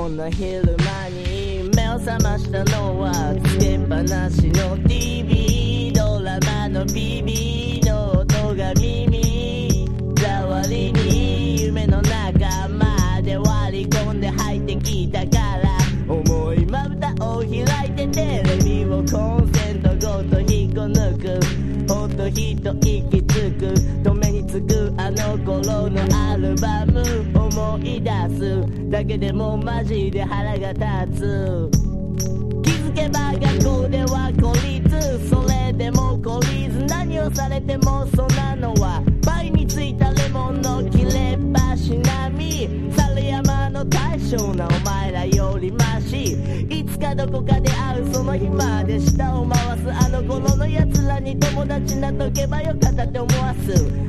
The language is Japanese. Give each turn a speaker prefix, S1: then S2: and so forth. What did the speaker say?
S1: んな昼間に目を覚ましたのはつけっぱなしの TV ドラマの BB の音が耳障りに夢の中まで割り込んで入ってきたから重いまぶたを開いてテレビをコンセントごと引っこ抜くほっと一息つく止めにつくあの頃のアルバム思い出すだけでもマジで腹が立つ気づけば学校では孤立それでも懲りず何をされてもそんなのは倍についたレモンの切れ端並み猿山の大将なお前らよりマシいつかどこかで会うその日まで舌を回すあの頃の奴らに友達なとけばよかったって思わす